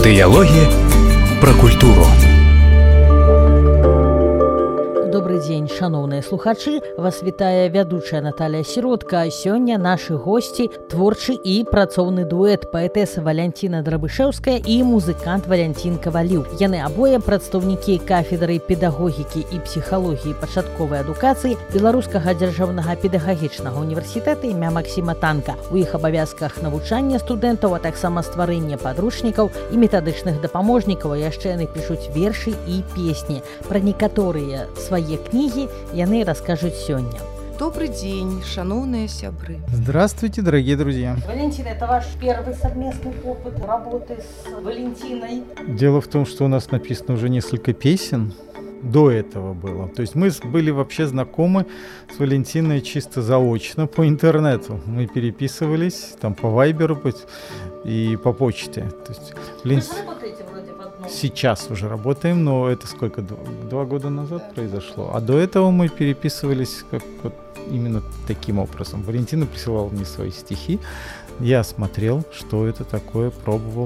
Дыялогі пра культуру. Добрый дзень, шановныя слухачы. Вас вітае вядучая Наталья Сіротка. Сёння нашы госці творчы і працоўны дуэт паэтэса Валянціна Драбышэўская і музыкант Валянцін Каваліў. Яны абое прадстаўнікі кафедры педагогікі і псіхалогіі пачатковай адукацыі Беларускага дзяржаўнага педагагічнага універсітэта імя Максіма Танка. У іх абавязках навучання студэнтаў, а таксама стварэнне падручнікаў і метадычных дапаможнікаў. Яшчэ яны пішуць вершы і песні. Пра некаторыя свае книги яны расскажут сегодня. Добрый день, шановные сябры. Здравствуйте, дорогие друзья. Валентина, это ваш первый совместный опыт работы с Валентиной? Дело в том, что у нас написано уже несколько песен. До этого было. То есть мы были вообще знакомы с Валентиной чисто заочно по интернету. Мы переписывались там по Вайберу и по почте. То есть, Вы же работаете вроде в одном? Сейчас уже работаем, но это сколько? 2 года назад произошло. А до этого мы переписывались как вот именно таким образом. Валентина присылала мне свои стихи. Я смотрел, что это такое, пробовал.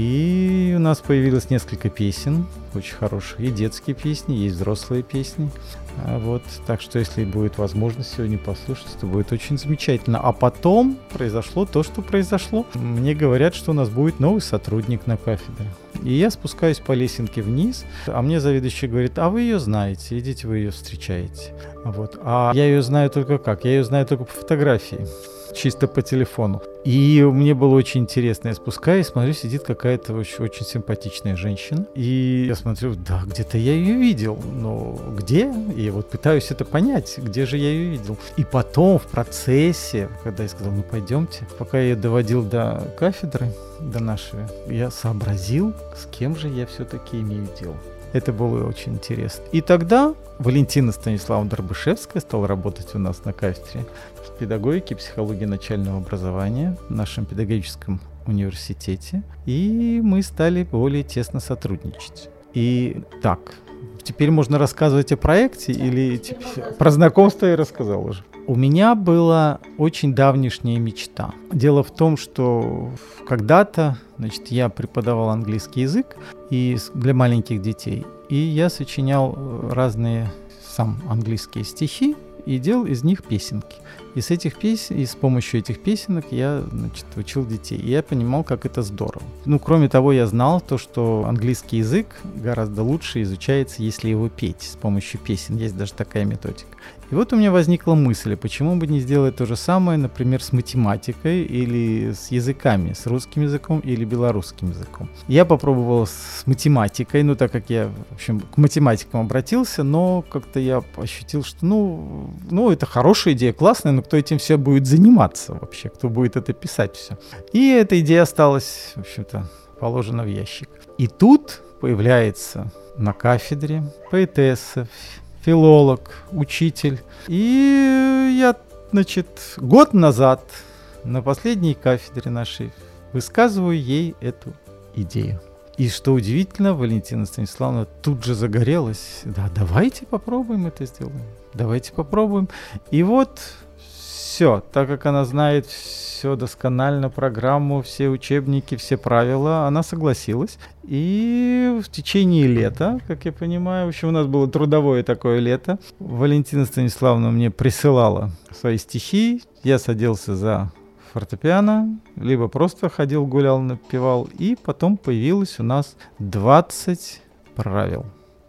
И у нас появилось несколько песен, очень хороших. И детские песни, есть взрослые песни. Вот. Так что, если будет возможность сегодня послушать, то будет очень замечательно. А потом произошло то, что произошло. Мне говорят, что у нас будет новый сотрудник на кафедре. И я спускаюсь по лесенке вниз, а мне заведующий говорит: а вы ее знаете, идите, вы ее встречаете. Вот. А я ее знаю только как? Я ее знаю только по фотографии, чисто по телефону. И мне было очень интересно. Я спускаюсь, смотрю, сидит какая-то очень симпатичная женщина. И я смотрю, да, где-то я ее видел. Но где? И вот пытаюсь это понять, где же я ее видел. И потом в процессе, когда я сказал, ну пойдемте, пока я ее доводил до кафедры, до нашей, я сообразил, с кем же я все-таки имею дело. Это было очень интересно. И тогда Валентина Станиславовна Драбышевская стала работать у нас на кафедре педагогики и психологии начального образования в нашем педагогическом университете. И мы стали более тесно сотрудничать. И так, теперь можно рассказывать о проекте или про знакомство я рассказал уже? У меня была очень давнишняя мечта. Дело в том, что когда-то, значит, я преподавал английский язык для маленьких детей, и я сочинял разные сам английские стихи и делал из них песенки. И с помощью этих песенок я, значит, учил детей. И я понимал, как это здорово. Ну, кроме того, я знал то, что английский язык гораздо лучше изучается, если его петь с помощью песен. Есть даже такая методика. И вот у меня возникла мысль, почему бы не сделать то же самое, например, с математикой или с языками, с русским языком или белорусским языком. Я попробовал с математикой, ну, так как я, в общем, к математикам обратился, но как-то я ощутил, что, ну, это хорошая идея, классная, но кто этим все будет заниматься вообще, кто будет это писать все. И эта идея осталась, в общем-то, положена в ящик. И тут появляется на кафедре поэтесса, филолог, учитель. И я, значит, год назад на последней кафедре нашей высказываю ей эту идею. И что удивительно, Валентина Станиславовна тут же загорелась. Да, давайте попробуем это сделаем. Давайте попробуем. И вот все, так как она знает все досконально, программу, все учебники, все правила, она согласилась. И в течение лета, как я понимаю, в общем, у нас было трудовое такое лето, Валентина Станиславовна мне присылала свои стихи, я садился за фортепиано, либо просто ходил, гулял, напевал, и потом появилось у нас 20 правил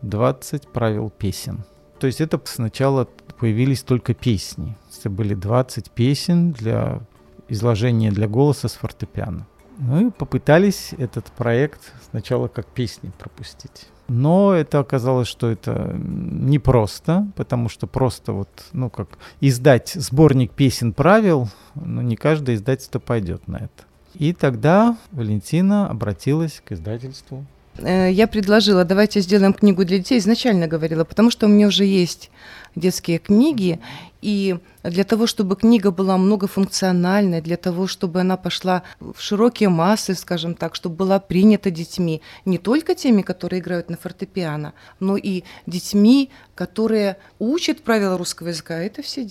песен. То есть это сначала появились только песни. Это были 20 песен для изложения для голоса с фортепиано. Ну и попытались этот проект сначала как песни пропустить. Но это оказалось, что это непросто, потому что просто вот, ну как издать сборник песен правил, ну не каждое издательство пойдет на это. И тогда Валентина обратилась к издательству. Я предложила, давайте сделаем книгу для детей, изначально говорила, потому что у меня уже есть детские книги, и для того, чтобы книга была многофункциональной, для того, чтобы она пошла в широкие массы, скажем так, чтобы была принята детьми, не только теми, которые играют на фортепиано, но и детьми, которые учат правила русского языка, это все дети.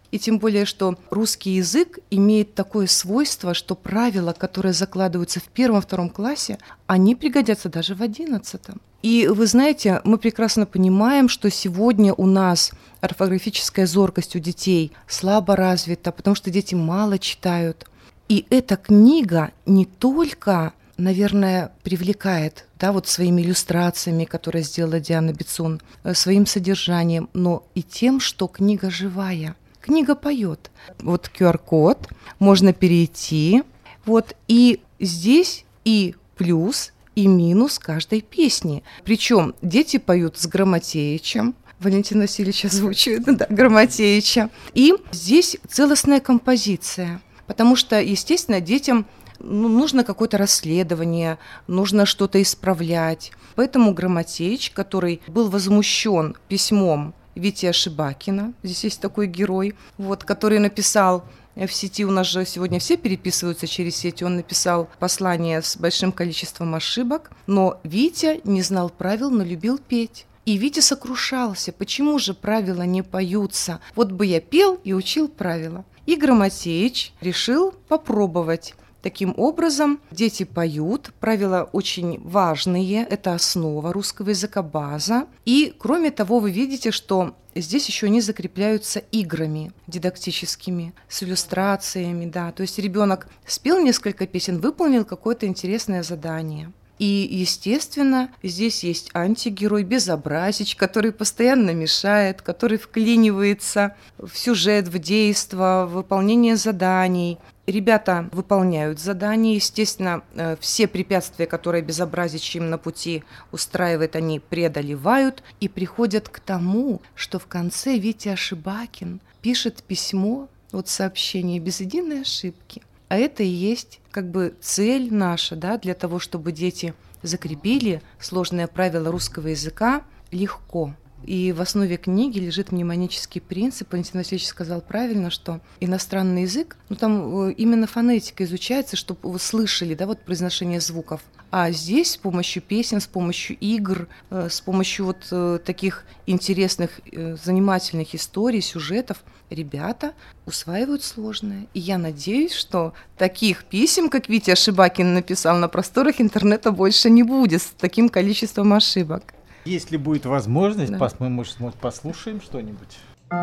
И тем более, что русский язык имеет такое свойство, что правила, которые закладываются в 1-2 классе, они пригодятся даже в 11. И вы знаете, мы прекрасно понимаем, что сегодня у нас орфографическая зоркость у детей слабо развита, потому что дети мало читают. И эта книга не только, наверное, привлекает, да, вот своими иллюстрациями, которые сделала Диана Бицун, своим содержанием, но и тем, что книга живая. Книга поет. Вот QR-код, можно перейти. Вот, и здесь и плюс, и минус каждой песни. Причем дети поют с Грамотеичем. Валентин Васильевич озвучивает, да, Грамотеича. И здесь целостная композиция. Потому что, естественно, детям нужно какое-то расследование, нужно что-то исправлять. Поэтому Грамотеич, который был возмущен письмом Вити Шибакина, здесь есть такой герой, вот, который написал в сети, у нас же сегодня все переписываются через сеть, он написал послание с большим количеством ошибок, но Витя не знал правил, но любил петь. И Витя сокрушался, почему же правила не поются? Вот бы я пел и учил правила. И Грамотеич решил попробовать. Таким образом, дети поют, правила очень важные, это основа русского языка, база. И, кроме того, вы видите, что здесь еще они закрепляются играми дидактическими, с иллюстрациями, да. То есть ребенок спел несколько песен, выполнил какое-то интересное задание. И, естественно, здесь есть антигерой Безобразич, который постоянно мешает, который вклинивается в сюжет, в действо, в выполнение заданий. Ребята выполняют задания, естественно, все препятствия, которые Безобразич им на пути устраивает, они преодолевают и приходят к тому, что в конце Витя Шибакин пишет письмо, вот сообщение без единой ошибки. А это и есть как бы цель наша, да, для того, чтобы дети закрепили сложные правила русского языка легко. И в основе книги лежит мнемонический принцип. Валентин Васильевич сказал правильно, что иностранный язык, там именно фонетика изучается, чтобы вы слышали, да, вот произношение звуков. А здесь с помощью песен, с помощью игр, с помощью вот таких интересных, занимательных историй, сюжетов ребята усваивают сложное. И я надеюсь, что таких писем, как Витя Шибакин написал, на просторах интернета больше не будет с таким количеством ошибок. Если будет возможность, да, мы, может, послушаем что-нибудь.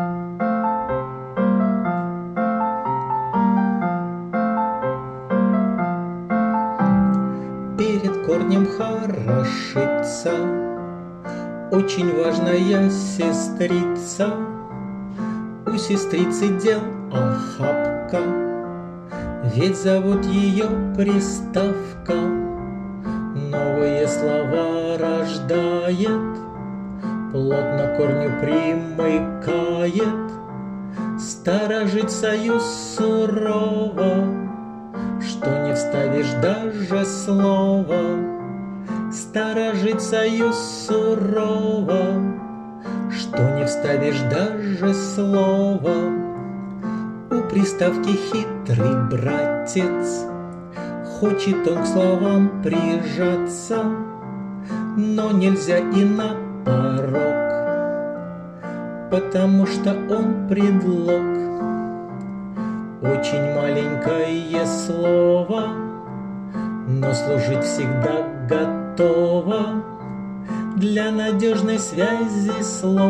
Перед корнем хорошится очень важная сестрица. У сестрицы дел охапка, ведь зовут ее приставка. Новые слова рождает, плотно к корню примыкает. Сторожит союз сурово, что не вставишь даже слова. Сторожит союз сурово, что не вставишь даже слова. У приставки хитрый братец, хочет он к словам прижаться, но нельзя и на порог, потому что он предлог. Очень маленькое слово, но служить всегда готово. Для надежной связи слов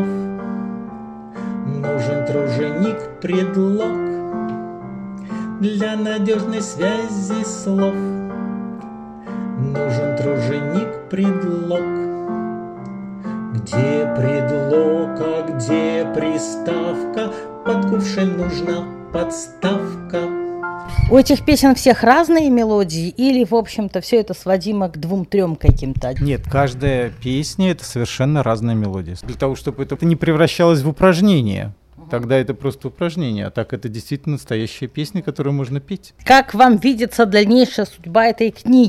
нужен труженик предлог. Для надежной связи слов нужен труженик предлог. Где предлог, а где приставка? Под кувшин нужна подставка. У этих песен всех разные мелодии или, в общем-то, все это сводимо к 2-3 каким-то? Нет, каждая песня — это совершенно разная мелодия. Для того, чтобы это не превращалось в упражнение. Тогда это просто упражнение, а так это действительно настоящая песня, которую можно петь. Как вам видится дальнейшая судьба этой книги?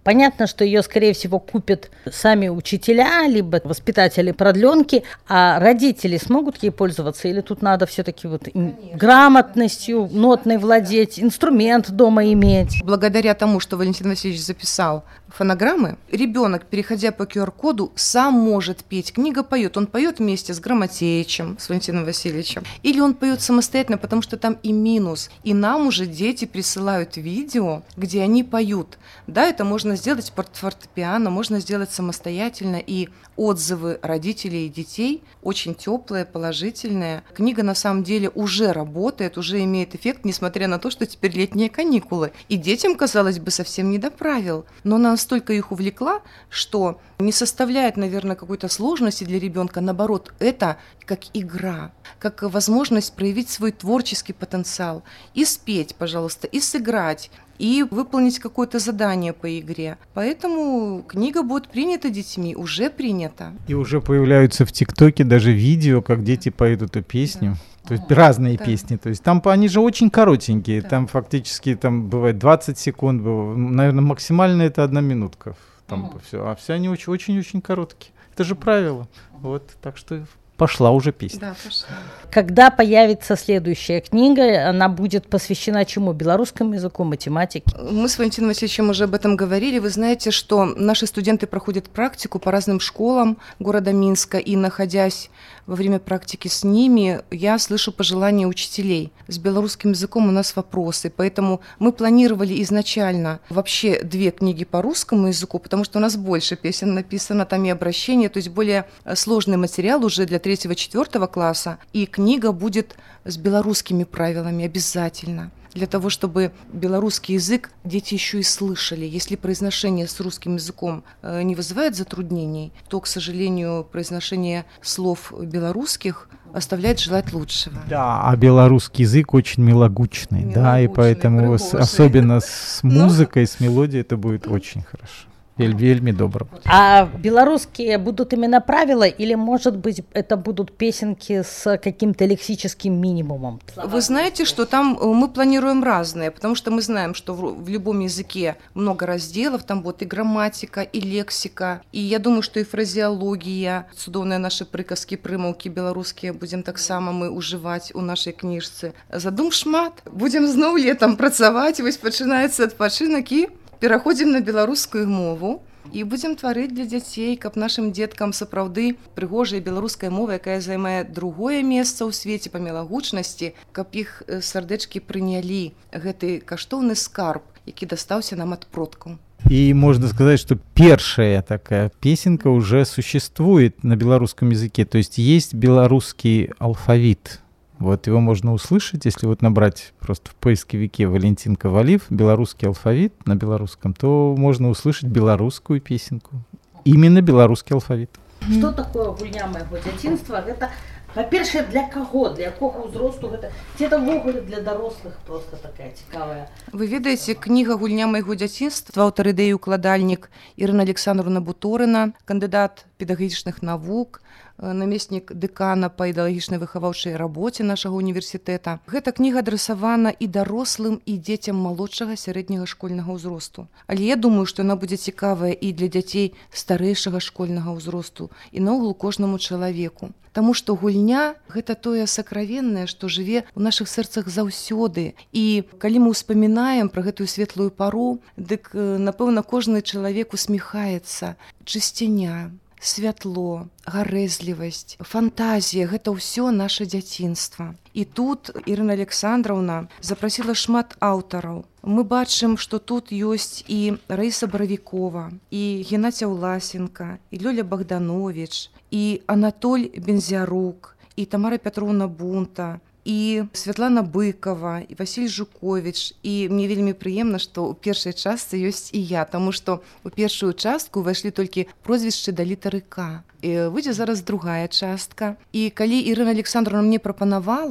Понятно, что ее, скорее всего, купят сами учителя, либо воспитатели продленки, а родители смогут ей пользоваться? Или тут надо все-таки вот грамотностью нотной владеть, инструмент дома иметь? Благодаря тому, что Валентин Васильевич записал фонограммы, ребенок, переходя по QR-коду, сам может петь. Книга поет. Он поет вместе с Грамотеичем, с Валентином Васильевичем. Или он поет самостоятельно, потому что там и минус. И нам уже дети присылают видео, где они поют. Да, это можно сделать фортепиано, можно сделать самостоятельно. И отзывы родителей и детей очень теплые, положительные. Книга на самом деле уже работает, уже имеет эффект, несмотря на то, что теперь летние каникулы. И детям, казалось бы, совсем не до правил. Но она настолько их увлекла, что не составляет, наверное, какой-то сложности для ребенка. Наоборот, это как игра, как возможность проявить свой творческий потенциал. И спеть, пожалуйста, и сыграть, и выполнить какое-то задание по игре. Поэтому книга будет принята детьми, уже принята. И уже появляются в ТикТоке даже видео, как дети поют эту песню. Да. То есть разные песни. То есть там они же очень коротенькие. Да. Там фактически там бывает 20 секунд. Наверное, максимально это 1 минутка. Там все. А все они очень-очень короткие. Это же правило. Вот, так что... Пошла уже песня. Да, пошла. Когда появится следующая книга, она будет посвящена чему? Белорусскому языку, математике? Мы с Валентином Васильевичем уже об этом говорили. Вы знаете, что наши студенты проходят практику по разным школам города Минска, и, находясь во время практики с ними, я слышу пожелания учителей. С белорусским языком у нас вопросы, поэтому мы планировали изначально вообще 2 книги по русскому языку, потому что у нас больше песен написано, там и обращения, то есть более сложный материал уже для 3-4 класса, и книга будет с белорусскими правилами обязательно. Для того, чтобы белорусский язык дети еще и слышали. Если произношение с русским языком не вызывает затруднений, то, к сожалению, произношение слов белорусских оставляет желать лучшего. Да, а белорусский язык очень милогучный, да, и поэтому особенно с музыкой, с мелодией это будет очень хорошо. Вельми добро. А белорусские будут именно правила, или, может быть, это будут песенки с каким-то лексическим минимумом? Вы знаете, что там мы планируем разные, потому что мы знаем, что в любом языке много разделов, там будет и грамматика, и лексика, и я думаю, что и фразеология, цудоўныя наши приказки, прымаўкі белорусские будем так само мы уживать у нашей книжцы. Задум шмат, будем зноў летом працаваць, вось пачынаецца адпачынак і пераходзім на беларускую мову і будзем тварыць для дзяцей, каб нашым дзеткам сапраўды прыгожая беларуская мова, якая займае 2-е месца ў свеце па мілагучнасці, каб іх сардэчкі прынялі гэты каштоўны скарб, які дастаўся нам ад продкаў. И можно сказать, что первая такая песенка уже существует на белорусском языке, то есть белорусский алфавит. Вот его можно услышать, если вот набрать просто в поисковике Валентин Ковалив белорусский алфавит на белорусском, то можно услышать белорусскую песенку. Именно белорусский алфавит. Что такое гульня моего дзяцінства? Это, по-перше, для кого? Для якога ўзросту гэта? Ці это ўвогуле для дарослых просто такая цікавая? Вы ведаеце, кніга «Гульня майго дзяцінства», аўтар ідэі і ўкладальнік Ірына Александровна Буторына, кандыдат педагагічных навук, намеснік дэкана па ідэалагічнай выхаваўчай рабоце нашага універсітэта. Гэта кніга адрасавана і дарослым, і дзецям малодшага сярэдняга школьнага ўзросту. Але я думаю, што яна будзе цікавая і для дзяцей старэйшага школьнага ўзросту, і наогул кожнаму чалавеку. Таму што гульня – гэта тое сакравеннае, што жыве ў нашых сэрцах заўсёды. І калі мы ўспамінаем пра гэтую светлую пару, дык, напэўна, кожны чалавек усміхаецца. Чысціня, святло, гарэзлівасць, фантазія – гэта ўсё наша дзяцінства. І тут Ірына Александровна запрасіла шмат аўтараў. Мы бачым, што тут ёсць і Раіса Баравікова, і Геннадзя Ўласенка, і Лёля Богданович, і Анатоль Бензярук, і Тамара Пятровна Бунта, і Святлана Быкова, і Васіль Жукович. І мне вельмі прыемна, што ў першай частцы ёсць і я, таму што ў першую частку ўвайшлі толькі прозвішчы да літары К. І выйдзе зараз другая частка. І калі Ірына Александровна мне прапанавала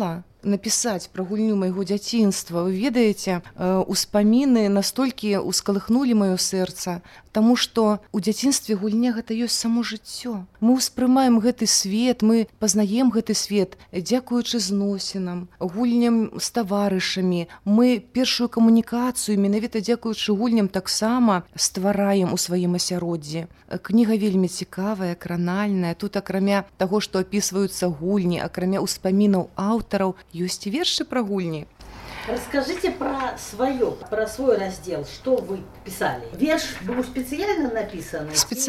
напісаць пра гульню майго дзяцінства. Вы ведаеце, успаміны настолькі ускалыхнулі маё сэрца, таму што ў дзяцінстве гульня гэта ёсць само жыццё. Мы ўспрымаем гэты свет, мы пазнаем гэты свет, дзякуючы зносінам, гульням з таварышамі. Мы першую камунікацыю менавіта дзякуючы гульням таксама ствараем у сваім асяроддзі. Кніга вельмі цікавая, кранальная. Тут акрамя таго, што апісваюцца гульні, акрамя ўспамінаў аўтараў, ёсць і вершы пра гульні. Расскажите про свой раздел, что вы писали. Верш был специально написан?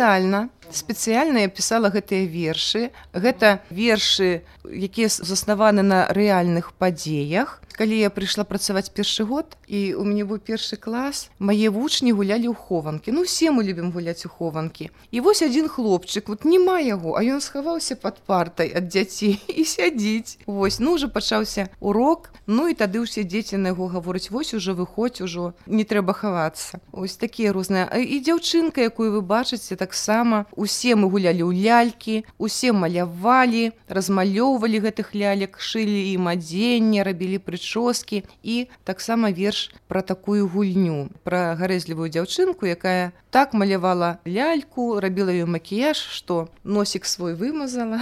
Спецыяльна я пісала гэтыя вершы. Гэта вершы, якія заснаваны на рэальных падзеях. Калі я прыйшла працаваць першы год, і у мяне быў першы клас, мае вучні гулялі ў хованкі. Ну, усе мы любім гуляць у хованкі. І вось адзін хлопчык, вот няма яго, а ён схаваўся пад партай ад дзяцей і сядзіць. Вось, ну, уже пачаўся урок, ну, і тады ўсе дзеці на яго гавораць, вось, ужо выходзь, ужо не трэба хавацца. Вось такія розныя. І дзяўчынка, якую вы бачыце, таксама. Усе мы гулялі ў лялькі, усе малявалі, размалёўвалі гэтых лялек, шылі ім адзенне, рабілі прычоскі. І таксама верш пра такую гульню, пра гарэзлівую дзяўчынку, якая так малявала ляльку, рабіла ёй макіяж, што носік свой вымазала.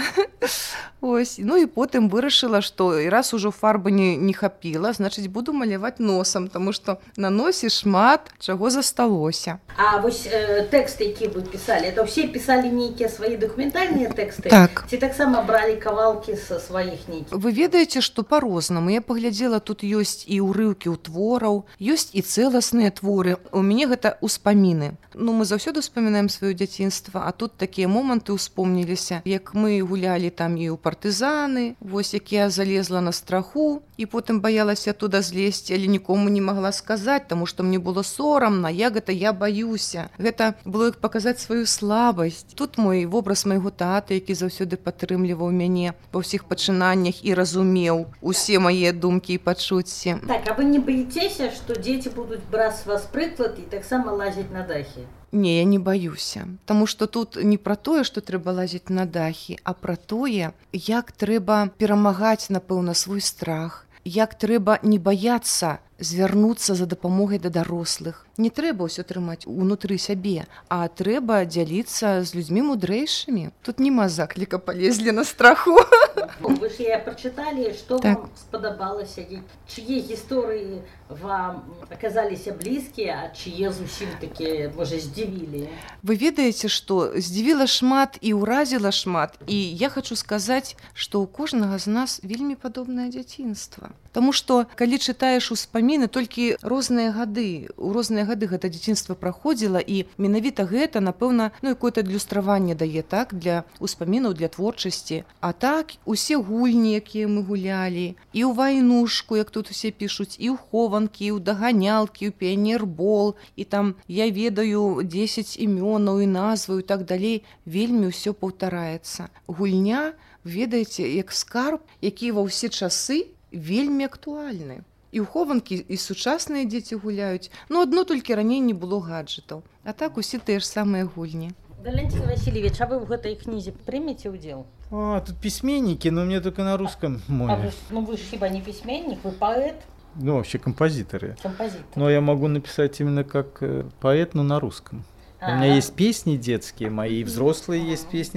Ось. Ну і потым вырашыла, што раз ужо фарбы не хапіла, значыць, буду маляваць носам, таму што на носе шмат чаго засталося. А вось тэксты, якія вы пісалі, это ўсе пісалі нейкія свае дакументальныя тэксты? Так. Ці таксама бралі кавалкі са сваіх нейкіх? Вы ведаеце, што па-рознаму. Я паглядзела, тут ёсць і ўрыўкі ў твораў, ёсць і цэласныя творы. У мяне гэта ўспаміны. Ну, мы заўсёды ўспамінаем сваё дзяцінства, а тут такія моманты ўспомніліся, як мы гулялі там і ў партызаны, вось як я залезла на страху, і потым баялася туды злезці, але нікому не магла сказаць, таму што мне было сорамна, як гэта я баюся. Гэта было як паказаць сваю слабасць. Тут мой вобраз майго таты, які заўсёды падтрымліваў мяне ва ўсіх пачынаннях і разумеў усе мае думкі і пачуцці. Так, а вы не баіцеся, што дзеці будуць браць з вас прыклад і таксама лазіць на дахі? Не, я не баюся, таму што тут не пра тое, што трэба лазіць на дахі, а пра тое, як трэба перамагаць, напэўна, свой страх, як трэба не баяцца звярнуцца за дапамогай да дарослых. Не трэба ўсё трымаць унутры сябе, а трэба дзяліцца з людзьмі мудрэйшымі. Тут няма закліка палезлі на страху. Вы ж я прачыталі, што так. Вам спадабалася, чые гісторыі вам аказаліся блізкія, а чые зусім такія, можа, здзівілі? Вы ведаеце, што здзівіла шмат і ўразіла шмат, і я хачу сказаць, што ў кожнага з нас вельмі падобнае дзяцінства. Таму што, калі чытаеш успаміны, толькі розныя гады, у розныя гады гэта дзяцінства праходзіла, і менавіта гэта, напэўна, якое-то адлюстраванне дае, так, для успамінаў, для творчасці. А так, усе гульні, якія мы гулялі, і ў вайнушку, як тут усе пішуць, і ў хованкі, і ў даганялкі, і ў піянербол, і там я ведаю 10 імёнаў і назваў і так далей, вельмі ўсё паўтараецца. Гульня, ведаеце, як скарб, які ва ўсе часы вельмі актуальны. І ў хованкі і сучасныя дзеці гуляюць, но адно толькі раней не было гаджетаў. А так усе тыя ж самыя гульні. Валентин Васильевич, а вы в этой книге примете удел? Тут письменники, но мне только на русском мове. Вы же хиба не письменник, вы поэт? Ну, вообще композиторы. Композитор. Но я могу написать именно как поэт, но на русском. У меня есть песни детские мои, и взрослые есть песни,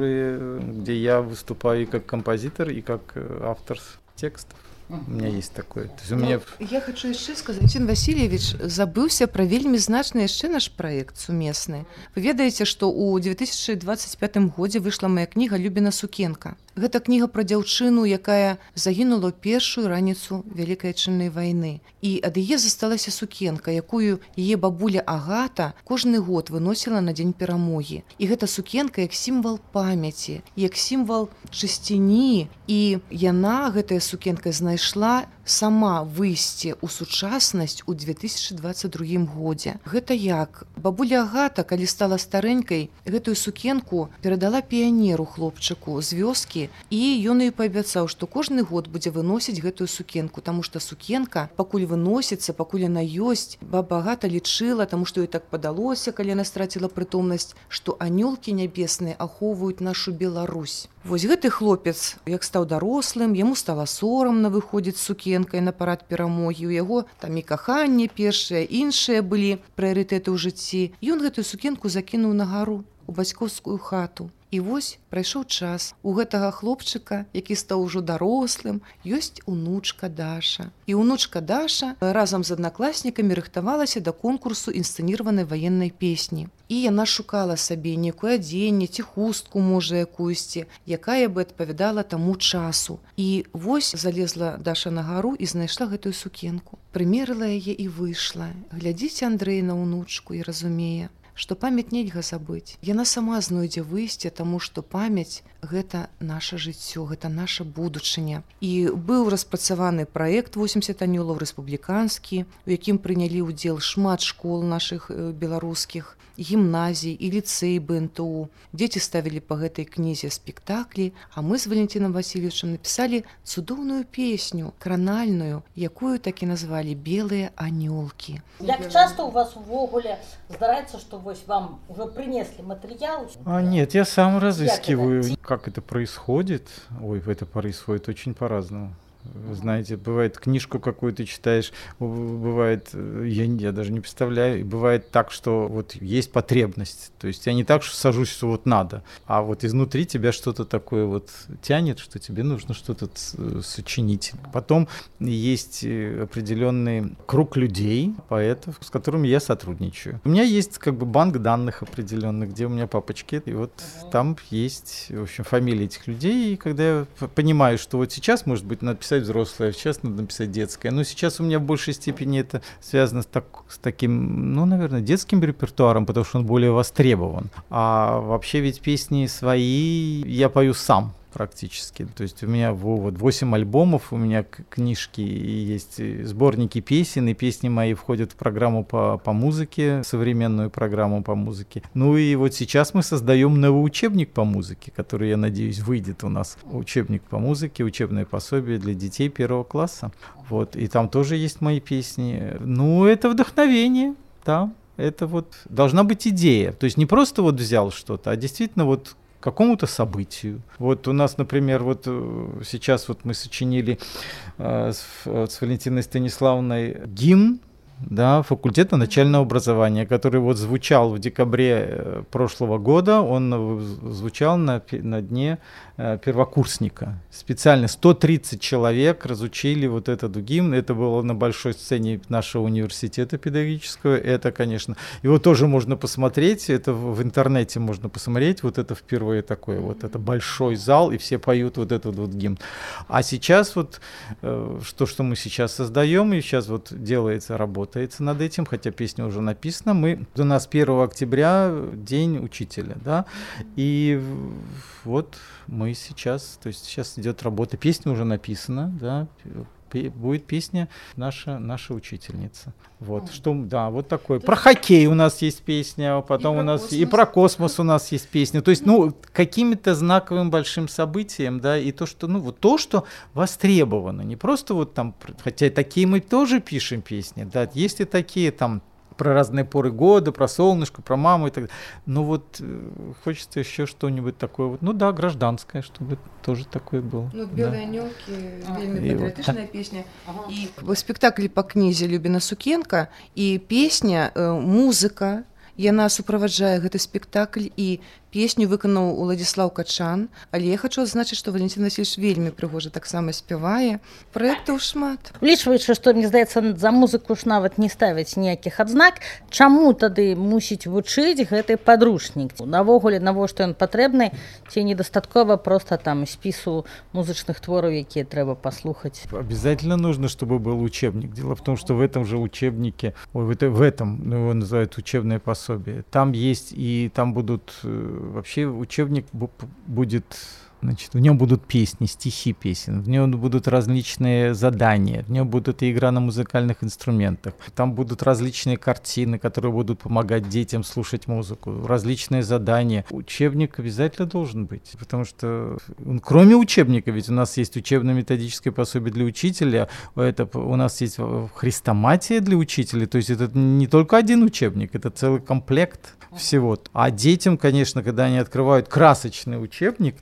где я выступаю и как композитор, и как автор текстов. У меня есть такое. То есть у меня... Я хочу яшчэ сказаць, Валентин Васильевич забыўся пра вельмі значны яшчэ наш праект сумесны. Вы ведаеце, што ў 2025 годзе выйшла моя кніга «Любіна сукенка». Гэта кніга пра дзяўчыну, якая загінула ў першую раніцу Вялікай Адчыннай вайны. І ад яе засталася сукенка, якую яе бабуля Агата кожны год выносіла на дзень перамогі. І гэта сукенка як сімвал памяці, як сімвал чысціні. І яна, гэтая сукенка, знайшла сама выйсці ў сучаснасць у 2022 годзе. Гэта як? Бабуля Агата, калі стала старэнькай, гэтую сукенку перадала піянеру хлопчыку з вёскі, і ён ёй паабяцаў, што кожны год будзе выносіць гэтую сукенку, таму што сукенка, пакуль выносіцца, пакуль яна ёсць, баба Агата лічыла, таму што ёй так падалося, калі яна страціла прытомнасць, што анёлкі нябесныя ахоўваюць нашу Беларусь. Вось гэты хлопец, як стаў дарослым, яму стала сорамна выходзіць з сукенкай на парад перамогі. У яго там і каханне першае, іншыя былі прыярытэты ў жыцці. Ён гэтую сукенку закінуў на гару у бацькоўскую хату. І вось прайшоў час. У гэтага хлопчыка, які стаў ужо дарослым, ёсць унучка Даша. І унучка Даша разам з аднакласнікамі рыхтавалася да конкурсу інсцэніраванай ваеннай песні. І яна шукала сабе некую адзенне ці хустку, можа, якуюсьці, якая бы адпавядала таму часу. І вось залезла Даша на гару і знайшла гэтую сукенку. Прымерыла яе і выйшла. Глядзіце, Андрэй, на унучку і разумее, што памяць нельга забыць. Яна сама знойдзе выйсце, таму што памяць – гэта наша жыццё, гэта наша будучыня. І быў распрацаваны праект 80 анёлаў рэспубліканскі, у якім прынялі ўдзел шмат школ нашых беларускіх, гімназій і ліцэй БНТУ. Дзеці ставілі па гэтай кнізе спектаклі, а мы з Валентинам Васильевичем напісалі цудоўную песню, кранальную, якую так і назвалі «Белыя анёлкі». Як часто у вас увогуле здараецца, што вось вам уже принесли материал? Нет, я сам разыскиваю, как это происходит. Ой, это происходит очень по-разному. Знаете, бывает, книжку какую-то читаешь, бывает, я даже не представляю, бывает так, что вот есть потребность. То есть я не так, что сажусь, что вот надо, а вот изнутри тебя что-то такое вот тянет, что тебе нужно что-то сочинить. Потом есть определенный круг людей, поэтов, с которыми я сотрудничаю. У меня есть как бы банк данных определенных, где у меня папочки, и вот там есть, в общем, фамилии этих людей, и когда я понимаю, что вот сейчас, может быть, надо писать взрослое, сейчас надо написать детское. Но сейчас у меня в большей степени это связано с таким, ну, наверное, детским репертуаром, потому что он более востребован. А вообще ведь песни свои я пою сам практически. То есть у меня вот 8 альбомов, у меня книжки, и есть сборники песен, и песни мои входят в программу по музыке, современную программу по музыке. Ну и вот сейчас мы создаем новый учебник по музыке, который, я надеюсь, выйдет у нас. Учебник по музыке, учебное пособие для детей 1 класса. Вот, и там тоже есть мои песни. Ну, это вдохновение, да. Это вот должна быть идея. То есть не просто вот взял что-то, а действительно вот какому-то событию. Вот у нас, например, вот сейчас вот мы сочинили с Валентиной Станиславовной гимн, да, факультета начального образования, который вот звучал в декабре прошлого года, он звучал на дне первокурсника. Специально 130 человек разучили вот этот гимн. Это было на большой сцене нашего университета педагогического. Это, конечно, его тоже можно посмотреть, это в интернете можно посмотреть. Вот это впервые такое, вот это большой зал, и все поют вот этот вот гимн. А сейчас вот, что мы сейчас создаем, и сейчас вот делается, работается над этим, хотя песня уже написана. У нас 1 октября День учителя, да, и вот мы сейчас, то есть сейчас идет работа, песня уже написана, да, будет песня «Наша учительница». Вот, что, да, вот такое. Про хоккей у нас есть песня, потом у нас и про космос у нас есть песня. То есть, ну, каким-то знаковым большим событием, да, и то, что, ну, вот то, что востребовано, не просто вот там, хотя такие мы тоже пишем песни, да, есть и такие там, про разные поры года, про солнышко, про маму и так далее. Но вот хочется еще что-нибудь такое, вот, ну да, гражданское, чтобы тоже такое было. Ну, «Белые анёлки» вельмі патрыятычная песня. І спектакль па кнізе Любіна Сукенка, і песня, музыка, яна суправаджае гэты спектакль, і песню выканаў Уладзіслаў Качан, але я хочу адзначыць, што Валентин Васильевич вельмі прыгожа таксама спявае. Праектаў шмат. Улічваючы, што, мне здаецца, за музыку ж нават не ставяць ніякіх адзнак, чаму тады мусіць вучыць гэты падручнік? Навогуле, навошта ён патрэбны, ці недастаткова просто там спісу музычных твораў, якія трэба паслухаць? Обязательно нужно, чтобы был учебник. Дело в том, что в этом же учебнике, в этом, ну, его называют учебное пособие, там есть и там будут вообще учебник будет, значит, в нем будут песни, стихи песен, в нем будут различные задания, в нем будут и игра на музыкальных инструментах, там будут различные картины, которые будут помогать детям слушать музыку, различные задания. Учебник обязательно должен быть, потому что кроме учебника, ведь у нас есть учебно-методическое пособие для учителя, это у нас есть хрестоматия для учителя, то есть это не только один учебник, это целый комплект всего. А детям, конечно, когда они открывают красочный учебник, то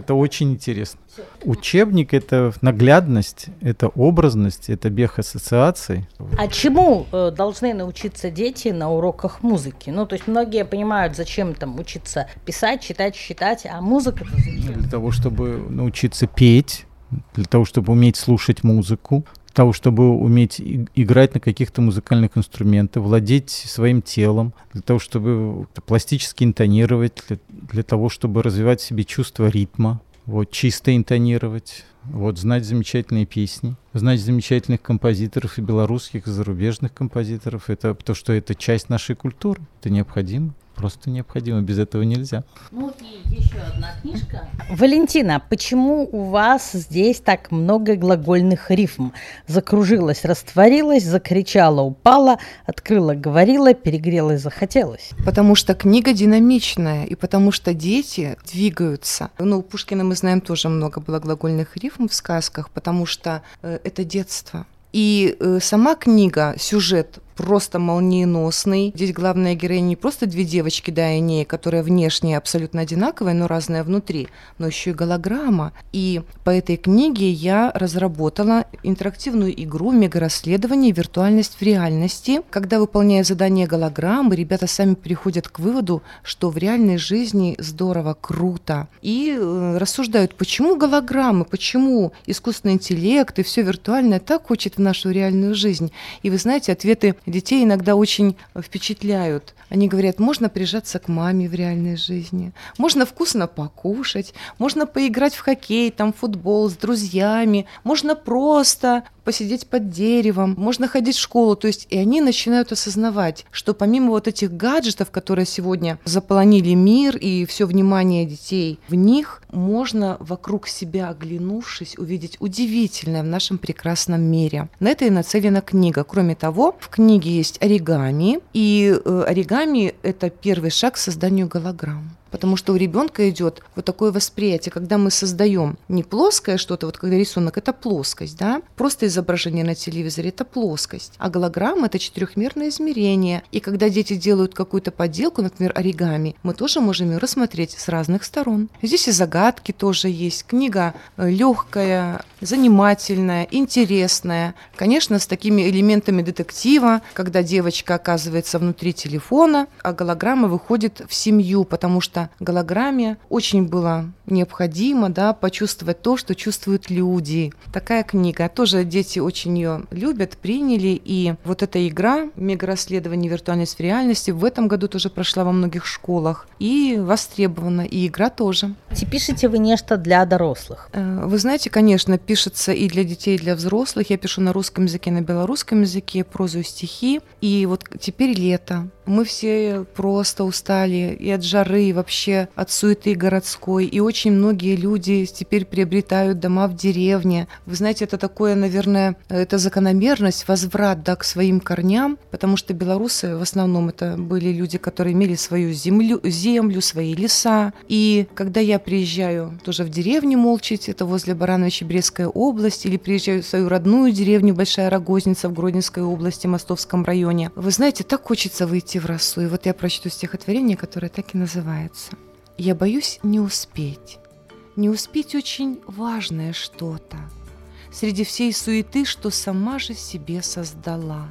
это очень интересно. Учебник — это наглядность, это образность, это бег ассоциаций. А чему должны научиться дети на уроках музыки? Ну, то есть многие понимают, зачем там учиться писать, читать, считать, а музыка-то зачем? Для того, чтобы научиться петь, для того, чтобы уметь слушать музыку, для того, чтобы уметь играть на каких-то музыкальных инструментах, владеть своим телом, для того, чтобы пластически интонировать, для того, чтобы развивать в себе чувство ритма, вот, чисто интонировать, вот, знать замечательные песни, знать замечательных композиторов и белорусских, и зарубежных композиторов. Это то, что это часть нашей культуры. Это необходимо. Просто необходимо, без этого нельзя. Ну и еще одна книжка. Валентина, почему у вас здесь так много глагольных рифм? Закружилась, растворилась, закричала, упала, открыла, говорила, перегрелась, захотелось. Потому что книга динамичная, и потому что дети двигаются. Ну, у Пушкина мы знаем тоже много было глагольных рифм в сказках, потому что это детство. И сама книга, сюжет просто молниеносный. Здесь главная героиня не просто две девочки, да, Энея, которые внешне абсолютно одинаковые, но разные внутри, но еще и голограмма. И по этой книге я разработала интерактивную игру «Мегарасследование. Виртуальность в реальности». Когда, выполняя задание голограммы, ребята сами приходят к выводу, что в реальной жизни здорово, круто. И рассуждают, почему голограммы, почему искусственный интеллект и все виртуальное так хочет в нашу реальную жизнь. И вы знаете, ответы детей иногда очень впечатляют. Они говорят, можно прижаться к маме в реальной жизни, можно вкусно покушать, можно поиграть в хоккей, там, в футбол с друзьями, можно просто посидеть под деревом, можно ходить в школу. То есть и они начинают осознавать, что помимо вот этих гаджетов, которые сегодня заполонили мир и все внимание детей в них, можно вокруг себя, оглянувшись, увидеть удивительное в нашем прекрасном мире. На это и нацелена книга. Кроме того, в книге есть оригами, и оригами — это первый шаг к созданию голограмм. Потому что у ребенка идет вот такое восприятие, когда мы создаем не плоское что-то, вот когда рисунок — это плоскость, да, просто изображение на телевизоре — это плоскость, а голограмма — это четырехмерное измерение. И когда дети делают какую-то поделку, например, оригами, мы тоже можем ее рассмотреть с разных сторон. Здесь и загадки тоже есть. Книга легкая, занимательная, интересная. Конечно, с такими элементами детектива, когда девочка оказывается внутри телефона, а голограмма выходит в семью, потому что голограмме очень было необходимо, да, почувствовать то, что чувствуют люди. Такая книга. Тоже дети очень ее любят, приняли. И вот эта игра «Мегарасследование. Виртуальность в реальности» в этом году тоже прошла во многих школах. И востребована. И игра тоже. Ці пишете вы нечто для дорослых? Вы знаете, конечно, пишется и для детей, и для взрослых. Я пишу на русском языке, на белорусском языке, прозу и стихи. И вот теперь лето. Мы все просто устали и от жары, и вообще от суеты городской. И очень многие люди теперь приобретают дома в деревне. Вы знаете, это такое, наверное, это закономерность, возврат, да, к своим корням, потому что белорусы в основном это были люди, которые имели свою землю, свои леса. И когда я приезжаю тоже в деревню Молчить, это возле Барановича, Брестская область, или приезжаю в свою родную деревню Большая Рогозница в Гродненской области, Мостовском районе, вы знаете, так хочется выйти в росу. И вот я прочту стихотворение, которое так и называется. «Я боюсь не успеть. Не успеть очень важное что-то среди всей суеты, что сама же себе создала.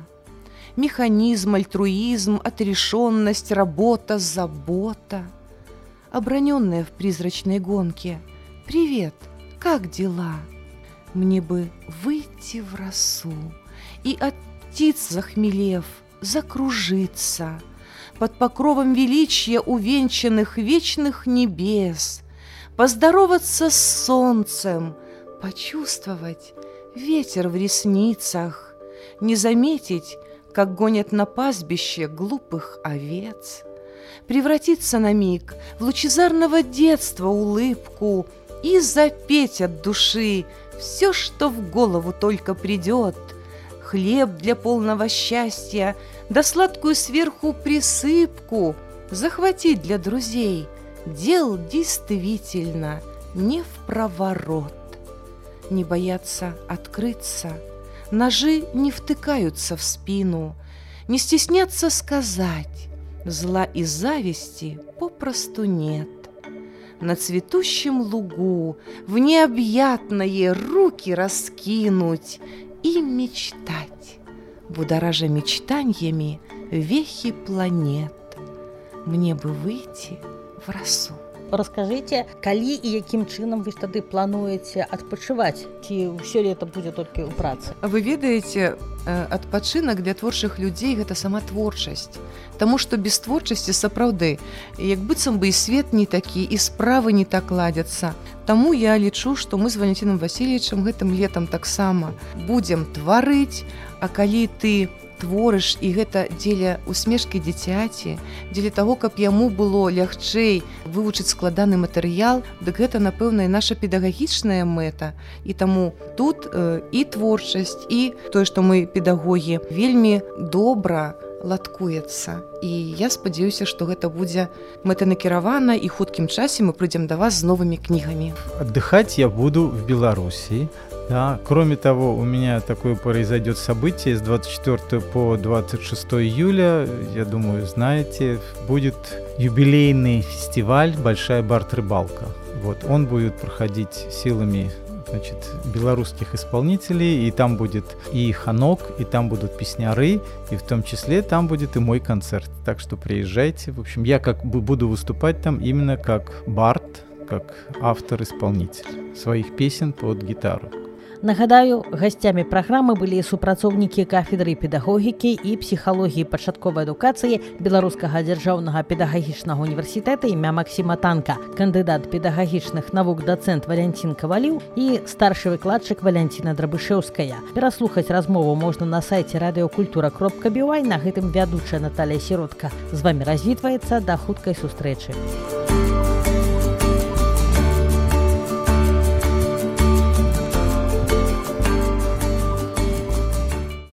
Механизм, альтруизм, отрешенность, работа, забота, оброненная в призрачной гонке. Привет, как дела? Мне бы выйти в росу и от птиц захмелев, закружиться под покровом величия увенчанных вечных небес, поздороваться с солнцем, почувствовать ветер в ресницах, не заметить, как гонят на пастбище глупых овец, превратиться на миг в лучезарного детства улыбку и запеть от души все, что в голову только придет, хлеб для полного счастья, да сладкую сверху присыпку захватить для друзей. Дел действительно не впроворот. Не бояться открыться, ножи не втыкаются в спину, не стесняться сказать, зла и зависти попросту нет. на цветущем лугу, в необъятные руки раскинуть и мечтать, будоража мечтаньями вехи планет. Мне бы выйти в росу. Раскажыце, калі і якім чынам вы тады плануеце адпачываць, ці ўсё лета будзе толькі ў працы? Вы ведаеце, адпачынак для творчых людзей гэта сама творчасць. Таму што без творчасці сапраўды, як быццам бы і свет не такі, і справы не так ладзяцца. Таму я лічу, што мы з Валентинам Васильевичем гэтым летам таксама будзем тварыць, а калі ты творыш, і гэта дзеля усмешкі дзіцяці, дзеля таго, каб яму было лягчэй вывучыць складаны матэрыял, дык гэта, напэўна, і наша педагагічная мэта. І таму тут і творчасць, і тое, што мы педагогі, вельмі добра ладкуецца. І я спадзяюся, што гэта будзе мэтанакіравана, і хуткім часе мы прыйдзем да вас з новымі кнігамі. Отдыхать я буду в Беларуси. Да. Кроме того, у меня такое произойдет событие с 24 по 26 июля, я думаю, знаете, будет юбилейный фестиваль «Большая бард-рыбалка». Вот, он будет проходить силами, значит, белорусских исполнителей, и там будет и ханок, и там будут песняры, и в том числе там будет и мой концерт. Так что приезжайте. В общем, я как бы буду выступать там именно как бард, как автор-исполнитель своих песен под гитару. Нагадаю, гасцямі праграмы былі супрацоўнікі кафедры педагогікі і псіхалогіі пачатковай адукацыі Беларускага дзяржаўнага педагагічнага універсітэта імя Максіма Танка, кандыдат педагагічных навук дацэнт Валянцін Каваліў і старшы выкладчык Валянціна Драбышэўская. Пераслухаць размову можна на сайце радыёкультура.бівай. На гэтым вядучая Наталія Сіротка. З вамі развітваецца, да хуткай сустрэчы.